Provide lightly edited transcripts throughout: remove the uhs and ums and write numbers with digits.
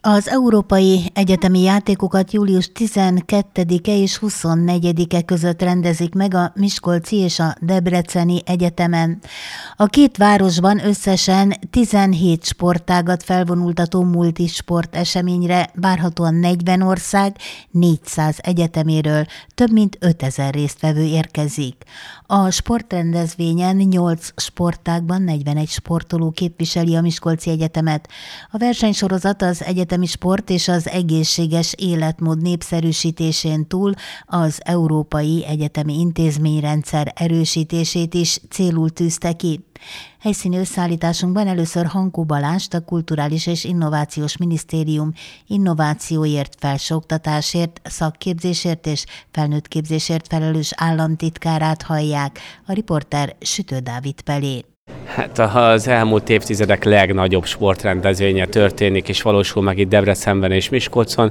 Az európai egyetemi játékokat július 12-e és 24-e között rendezik meg a Miskolci és a Debreceni Egyetemen. A két városban összesen 17 sportágat felvonultató multisport eseményre várhatóan 40 ország 400 egyeteméről több mint 5000 résztvevő érkezik. A sportrendezvényen 8 sportágban 41 sportoló képviseli a Miskolci Egyetemet. A versenysorozat az egyetemi sport és az egészséges életmód népszerűsítésén túl az európai egyetemi intézményrendszer erősítését is célul tűzte ki. Helyszíni összeállításunkban először Hankó Balást, a Kulturális és Innovációs Minisztérium innovációért, felsőoktatásért, szakképzésért és felnőttképzésért felelős államtitkárát hallják, a riporter Sütő Dávid Pelé. Hát az elmúlt évtizedek legnagyobb sportrendezvénye történik és valósul meg itt Debrecenben és Miskolcon.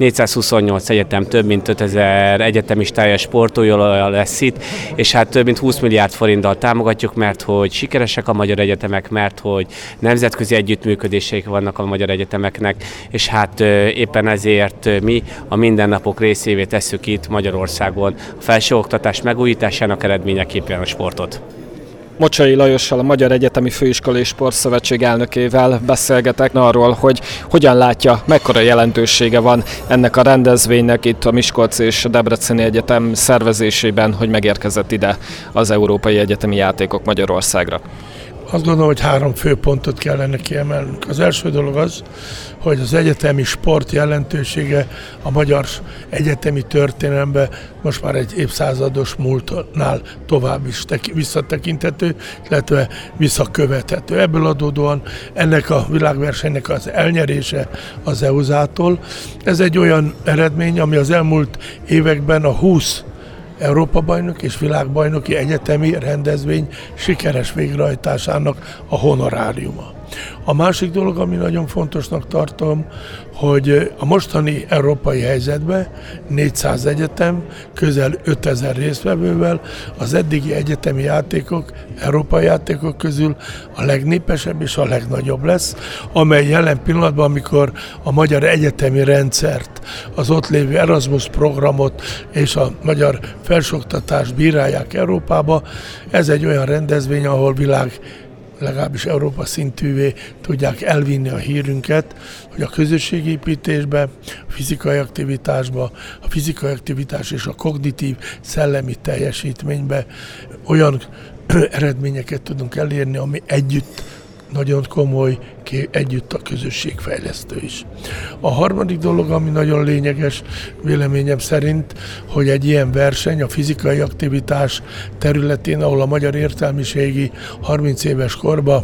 428 egyetem, több mint 5000 egyetemistája, sportolója lesz itt, és hát több mint 20 milliárd forinttal támogatjuk, mert hogy sikeresek a magyar egyetemek, mert hogy nemzetközi együttműködéseik vannak a magyar egyetemeknek, és hát éppen ezért mi a mindennapok részévé tesszük itt Magyarországon a felsőoktatás megújításának eredményeképpen a sportot. Mocsai Lajossal, a Magyar Egyetemi Főiskolai Sportszövetség elnökével beszélgetek arról, hogy hogyan látja, mekkora jelentősége van ennek a rendezvénynek itt a Miskolci és a Debreceni Egyetem szervezésében, hogy megérkezett ide az Európai Egyetemi Játékok Magyarországra. Azt gondolom, hogy 3 fő pontot kellene kiemelnünk. Az első dolog az, hogy az egyetemi sport jelentősége a magyar egyetemi történelemben most már egy évszázados múltnál tovább is visszatekinthető, illetve visszakövethető. Ebből adódóan ennek a világversenynek az elnyerése az EUSA-tól. Ez egy olyan eredmény, ami az elmúlt években a 20 Európa-bajnok és világbajnoki egyetemi rendezvény sikeres végrehajtásának a honoráriuma. A másik dolog, ami nagyon fontosnak tartom, hogy a mostani európai helyzetben 400 egyetem, közel 5000 résztvevővel az eddigi egyetemi játékok, európai játékok közül a legnépesebb és a legnagyobb lesz, amely jelen pillanatban, amikor a magyar egyetemi rendszert, az ott lévő Erasmus programot és a magyar felsőoktatást bírálják Európába, ez egy olyan rendezvény, ahol legalábbis Európa szintűvé tudják elvinni a hírünket, hogy a közösségépítésbe, a fizikai aktivitásba, a fizikai aktivitás és a kognitív szellemi teljesítménybe olyan eredményeket tudunk elérni, ami együtt nagyon komoly, együtt a közösségfejlesztő is. A harmadik dolog, ami nagyon lényeges véleményem szerint, hogy egy ilyen verseny a fizikai aktivitás területén, ahol a magyar értelmiségi 30 éves korban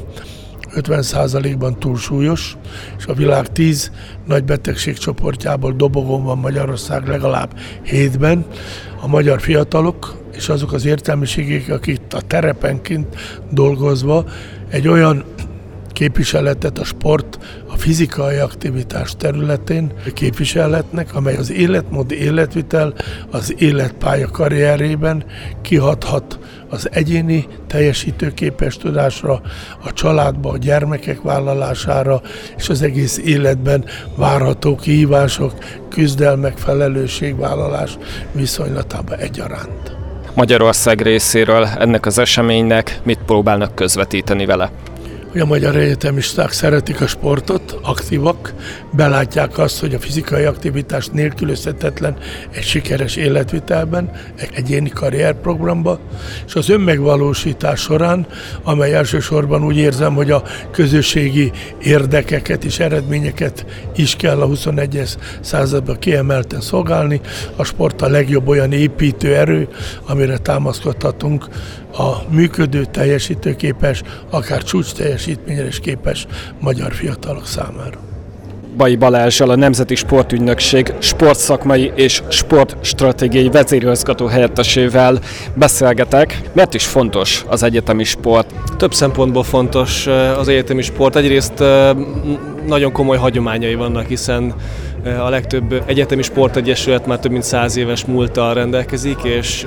50%-ban túlsúlyos, és a világ 10 nagy betegségcsoportjából dobogon van Magyarország legalább 7-ben, a magyar fiatalok és azok az értelmiségek, akik a terepenként dolgozva egy olyan képviseletet a sport, a fizikai aktivitás területén képviselhetnek, amely az életmód, életvitel, az életpálya karrierében kihathat az egyéni teljesítőképes tudásra, a családba, a gyermekek vállalására és az egész életben várható kihívások, küzdelmek, felelősségvállalás viszonylatában egyaránt. Magyarország részéről ennek az eseménynek mit próbálnak közvetíteni vele? Hogy a magyar egyetemisták szeretik a sportot, aktívak, belátják azt, hogy a fizikai aktivitás nélkülözhetetlen egy sikeres életvitelben, egy egyéni karrierprogramba, és az önmegvalósítás során, amely elsősorban úgy érzem, hogy a közösségi érdekeket és eredményeket is kell a 21. században kiemelten szolgálni, a sport a legjobb olyan építő erő, amire támaszkodhatunk a működő, teljesítőképes, akár csúcs teljesítményre is képes magyar fiatalok számára. Bai Balázssal, a Nemzeti Sportügynökség sportszakmai és sportstratégiai vezérigazgató helyettesével beszélgetek. Miért is fontos az egyetemi sport? Több szempontból fontos az egyetemi sport. Egyrészt nagyon komoly hagyományai vannak, hiszen A legtöbb egyetemi sportegyesület már több mint 100 éves múlttal rendelkezik,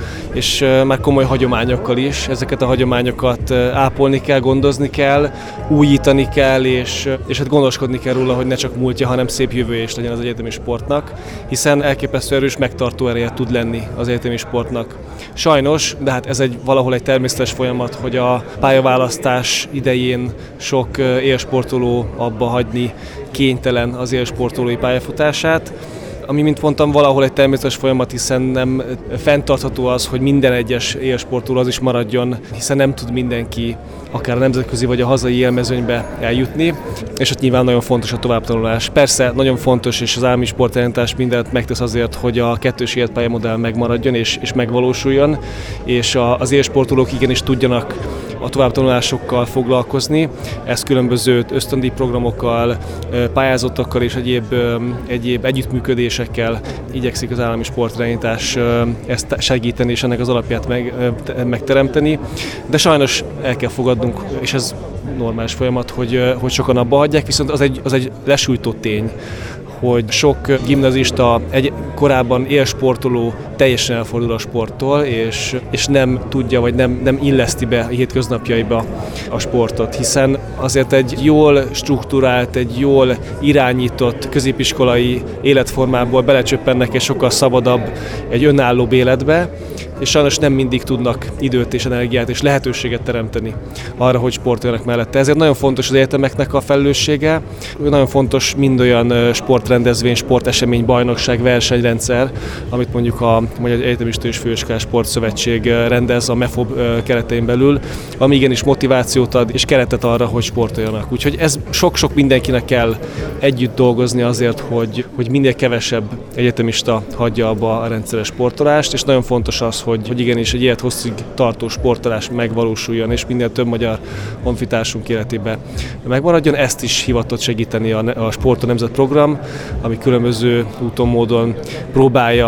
és már komoly hagyományokkal is. Ezeket a hagyományokat ápolni kell, gondozni kell, újítani kell, és hát gondoskodni kell róla, hogy ne csak múltja, hanem szép jövője is legyen az egyetemi sportnak, hiszen elképesztő erős megtartó ereje tud lenni az egyetemi sportnak. Sajnos, de hát ez valahol egy természetes folyamat, hogy a pályaválasztás idején sok élsportoló abba hagyni kénytelen az élsportolói pályafutását, ami, mint mondtam, valahol egy természetes folyamat, hiszen nem fenntartható az, hogy minden egyes élsportoló az is maradjon, hiszen nem tud mindenki akár a nemzetközi vagy a hazai élmezőnybe eljutni, és ott nyilván nagyon fontos a továbbtanulás. Persze nagyon fontos, és az állami sportirányítás mindent megtesz azért, hogy a kettős életpályamodell megmaradjon és megvalósuljon, és az élsportolók igenis tudjanak a továbbtanulásokkal foglalkozni. Ez különböző ösztöndíjprogramokkal, pályázatokkal és egyéb együttműködésekkel igyekszik az állami sportirányítás ezt segíteni és ennek az alapját megteremteni. De sajnos el kell fogadnunk, és ez normális folyamat, hogy sokan abba hagyják, viszont az egy lesújtó tény, hogy sok gimnazista, korábban élsportoló teljesen elfordul a sporttól, és nem tudja, vagy nem illeszti be a hétköznapjaiba a sportot, hiszen azért egy jól strukturált, egy jól irányított középiskolai életformából belecsöppennek egy sokkal szabadabb, egy önállóbb életbe, és sajnos nem mindig tudnak időt és energiát és lehetőséget teremteni arra, hogy sportoljanak mellette. Ezért nagyon fontos az egyetemeknek a felelőssége, nagyon fontos mind olyan sportrendezvény, sportesemény, bajnokság, versenyrendszer, amit mondjuk a Magyar Egyetemista és Főiskolás Sportszövetség rendez a MEFOB keretein belül, ami igenis motivációt ad és keretet arra, hogy sportoljanak. Úgyhogy ez sok-sok mindenkinek kell együtt dolgozni azért, hogy minél kevesebb egyetemista hagyja abba a rendszeres sportolást, és nagyon fontos az, hogy igenis egy élethosszig tartó sportolás megvalósuljon, és minél több magyar honfitársunk életében megmaradjon. Ezt is hivatott segíteni a Sport a Nemzet program, ami különböző úton, módon próbálja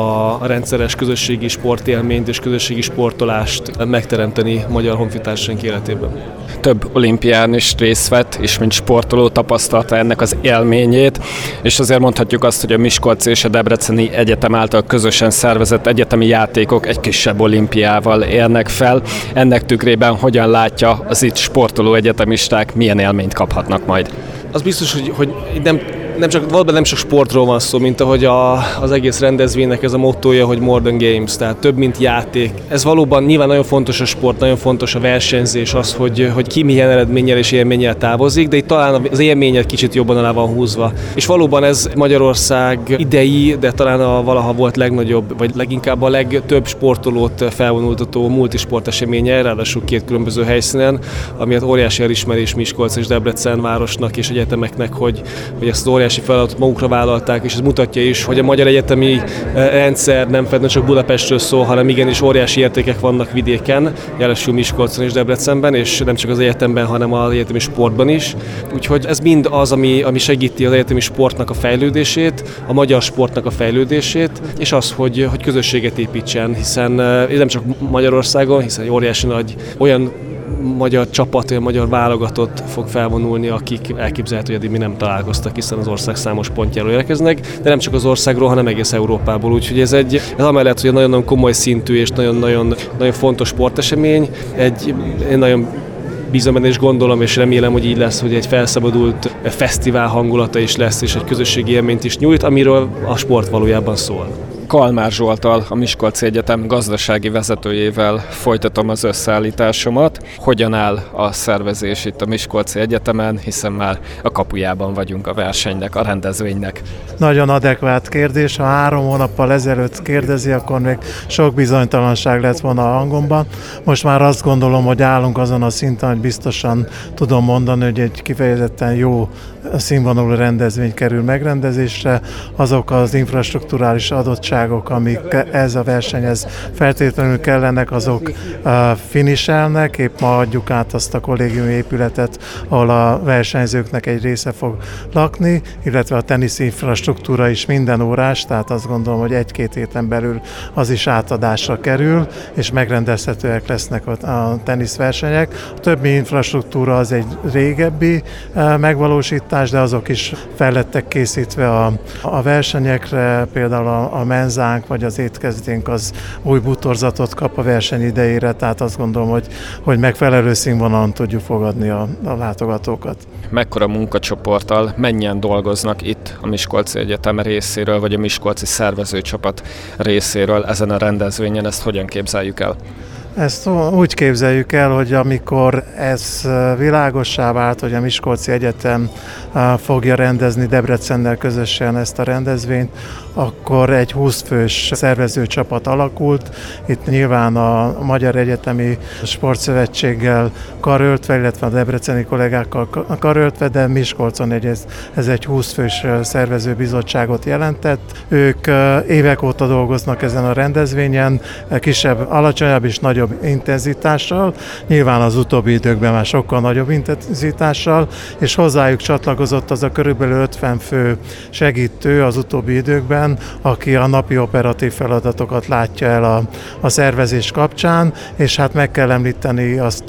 a rendszeres közösségi sportélményt és közösségi sportolást megteremteni magyar honfitársaink életében. Több olimpián is részt vett, és mint sportoló tapasztalta ennek az élményét, és azért mondhatjuk azt, hogy a Miskolci és a Debreceni Egyetem által közösen szervezett egyetemi játékok egy kisebb olimpiával érnek fel. Ennek tükrében hogyan látja az itt sportoló egyetemisták, milyen élményt kaphatnak majd? Az biztos, hogy nem csak sportról van szó, mint ahogy az egész rendezvénynek ez a mottója, hogy more than games, tehát több, mint játék. Ez valóban nyilván nagyon fontos a sport, nagyon fontos a versenyzés, az, hogy ki milyen eredménnyel és élménnyel távozik, de itt talán az élményed kicsit jobban alá van húzva. És valóban ez Magyarország idei, de talán valaha volt legnagyobb, vagy leginkább a legtöbb sportolót felvonultató multisport eseménye, ráadásul 2 különböző helyszínen, ami hát óriási elismerés Miskolc és Debrecen városnak és egyetemeknek, hogy ezt az óriási feladatot magukra vállalták, és ez mutatja is, hogy a magyar egyetemi rendszer nem feltétlenül csak Budapestről szól, hanem igenis óriási értékek vannak vidéken, jelesül Miskolcon és Debrecenben, és nem csak az egyetemben, hanem az egyetemi sportban is. Úgyhogy ez mind az, ami segíti az egyetemi sportnak a fejlődését, a magyar sportnak a fejlődését, és az, hogy közösséget építsen, hiszen nem csak Magyarországon, hiszen egy óriási nagy olyan magyar csapat, olyan magyar válogatott fog felvonulni, akik elképzelhető, hogy eddig mi nem találkoztak, hiszen az ország számos pontjáról érkeznek, de nem csak az országról, hanem egész Európából. Úgyhogy ez amellett, hogy egy nagyon-nagyon komoly szintű és nagyon-nagyon fontos sportesemény, én nagyon bízom benne és gondolom, és remélem, hogy így lesz, hogy egy felszabadult fesztivál hangulata is lesz, és egy közösségi élményt is nyújt, amiről a sport valójában szól. Kalmár Zsolttal, a Miskolci Egyetem gazdasági vezetőjével folytatom az összeállításomat. Hogyan áll a szervezés itt a Miskolci Egyetemen, hiszen már a kapujában vagyunk a versenynek, a rendezvénynek? Nagyon adekvát kérdés. Ha 3 hónappal ezelőtt kérdezi, akkor még sok bizonytalanság lett volna a hangomban. Most már azt gondolom, hogy állunk azon a szinten, hogy biztosan tudom mondani, hogy egy kifejezetten jó színvonalú rendezvény kerül megrendezésre. Azok az infrastrukturális adottságok, bizottságok, amik ez a versenyhez feltétlenül kellenek, azok finiselnek. Épp ma adjuk át azt a kollégiumi épületet, ahol a versenyzőknek egy része fog lakni, illetve a tenisz infrastruktúra is minden órás, tehát azt gondolom, hogy 1-2 héten belül az is átadásra kerül, és megrendezhetőek lesznek a teniszversenyek. A többi infrastruktúra az egy régebbi megvalósítás, de azok is fel lettek készítve a versenyekre, például a menzánk vagy az étkezdénk az új bútorzatot kap a verseny idejére, tehát azt gondolom, hogy megfelelő színvonalon tudjuk fogadni a látogatókat. Mekkora munkacsoporttal, mennyien dolgoznak itt a Miskolci Egyetem részéről, vagy a miskolci szervezőcsapat részéről ezen a rendezvényen, ezt hogyan képzeljük el? Ezt úgy képzeljük el, hogy amikor ez világossá vált, hogy a Miskolci Egyetem fogja rendezni Debrecennel közösen ezt a rendezvényt, akkor egy 20 fős szervezőcsapat alakult. Itt nyilván a Magyar Egyetemi Sportszövetséggel karöltve, illetve a debreceni kollégákkal karöltve, de Miskolcon ez egy 20 fős szervezőbizottságot jelentett. Ők évek óta dolgoznak ezen a rendezvényen, kisebb, alacsonyabb és nagyobb intenzitással, nyilván az utóbbi időkben már sokkal nagyobb intenzitással, és hozzájuk csatlakozott az a körülbelül 50 fő segítő az utóbbi időkben, aki a napi operatív feladatokat látja el a szervezés kapcsán, és hát meg kell említeni azt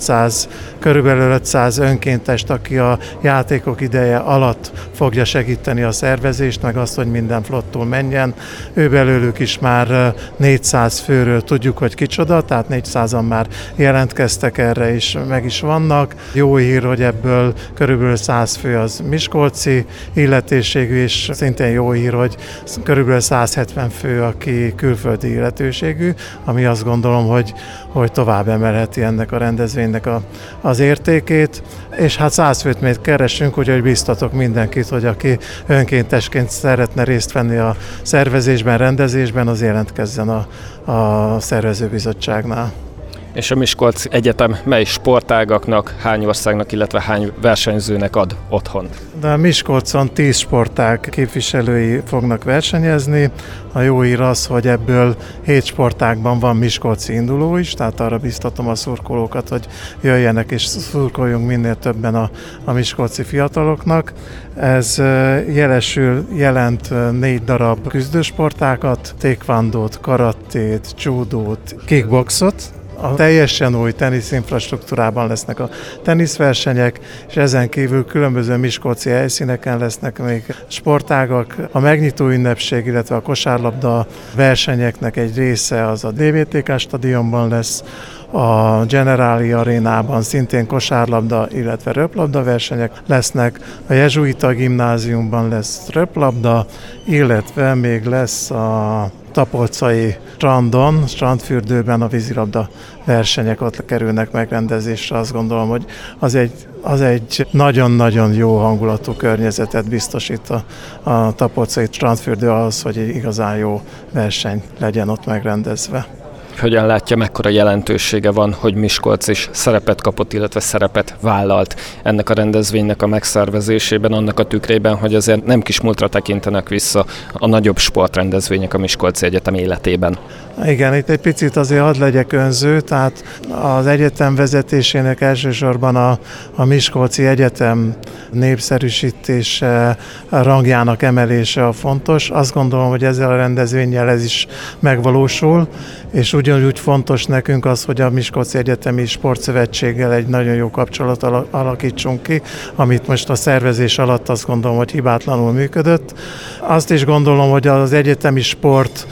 az körülbelül 500 önkéntest, aki a játékok ideje alatt fogja segíteni a szervezést, meg azt, hogy minden flottul menjen. Ő belőlük is már 400 főről tudjuk, hogy kicsoda, tehát 400-an már jelentkeztek erre, és meg is vannak. Jó hír, hogy ebből körülbelül 100 fő az miskolci illetőségű, és szintén jó hír, hogy körülbelül 170 fő, aki külföldi illetőségű, ami azt gondolom, hogy tovább emelheti ennek a rendezvénynek az értékét, és hát 100 főt még keresünk, úgyhogy biztatok mindenkit, hogy aki önkéntesként szeretne részt venni a szervezésben, rendezésben, az jelentkezzen a szervezőbizottságnál. És a Miskolci Egyetem mely sportágaknak, hány országnak, illetve hány versenyzőnek ad otthont? De a Miskolcon 10 sportág képviselői fognak versenyezni. A jó hír az, hogy ebből 7 sportágban van miskolci induló is, tehát arra biztatom a szurkolókat, hogy jöjjenek és szurkoljunk minél többen a miskolci fiataloknak. Ez jelent 4 darab küzdősportágat, taekwondót, karatét, judót, kickboxot. A teljesen új teniszinfrastruktúrában lesznek a teniszversenyek, és ezen kívül különböző miskolci helyszíneken lesznek még sportágak. A megnyitó ünnepség, illetve a kosárlabda versenyeknek egy része az a DVTK stadionban lesz, a Generáli Arénában szintén kosárlabda, illetve röplabda versenyek lesznek, a Jezsuita Gimnáziumban lesz röplabda, illetve még lesz a tapolcai strandfürdőben a vízilabda versenyek ott kerülnek megrendezésre. Azt gondolom, hogy az egy nagyon-nagyon jó hangulatú környezetet biztosít a tapolcai strandfürdő ahhoz, hogy egy igazán jó verseny legyen ott megrendezve. Hogyan látja, mekkora jelentősége van, hogy Miskolc is szerepet kapott, illetve szerepet vállalt ennek a rendezvénynek a megszervezésében, annak a tükrében, hogy azért nem kis múltra tekintenek vissza a nagyobb sportrendezvények a Miskolci Egyetem életében. Igen, itt egy picit azért hadd legyek önző, tehát az egyetem vezetésének elsősorban a Miskolci Egyetem népszerűsítése, rangjának emelése a fontos. Azt gondolom, hogy ezzel a rendezvénnyel ez is megvalósul, és ugyanúgy fontos nekünk az, hogy a Miskolci Egyetemi Sportszövetséggel egy nagyon jó kapcsolat alakítsunk ki, amit most a szervezés alatt azt gondolom, hogy hibátlanul működött. Azt is gondolom, hogy az egyetemi sport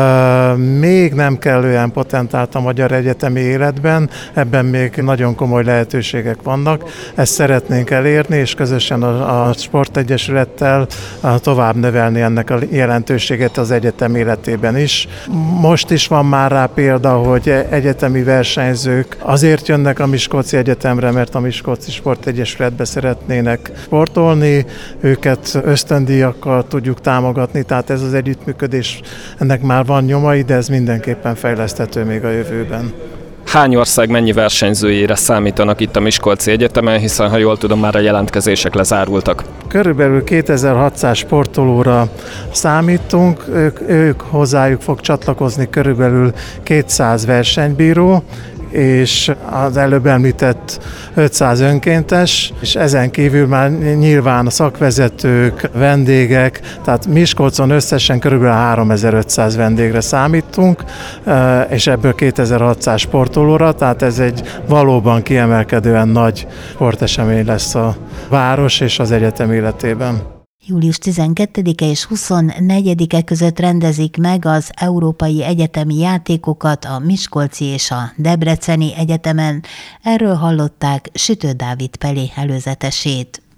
még nem kellően potentált a magyar egyetemi életben, ebben még nagyon komoly lehetőségek vannak. Ezt szeretnénk elérni, és közösen a Sportegyesülettel tovább növelni ennek a jelentőséget az egyetem életében is. Most is van már rá példa, hogy egyetemi versenyzők azért jönnek a Miskolci Egyetemre, mert a Miskolci Sportegyesületbe szeretnének sportolni, őket ösztöndíjakkal tudjuk támogatni, tehát ez az együttműködés, ennek már van nyomai, de ez mindenképpen fejleszthető még a jövőben. Hány ország mennyi versenyzőjére számítanak itt a Miskolci Egyetemen, hiszen ha jól tudom, már a jelentkezések lezárultak? Körülbelül 2600 sportolóra számítunk, ők hozzájuk fog csatlakozni körülbelül 200 versenybíró, és az előbb említett 500 önkéntes, és ezen kívül már nyilván a szakvezetők, vendégek, tehát Miskolcon összesen körülbelül 3500 vendégre számítunk, és ebből 2600 sportolóra, tehát ez egy valóban kiemelkedően nagy sportesemény lesz a város és az egyetem életében. Július 12-e és 24-e között rendezik meg az európai egyetemi játékokat a Miskolci és a Debreceni Egyetemen. Erről hallották Sütő Dávid Peli előzetesét.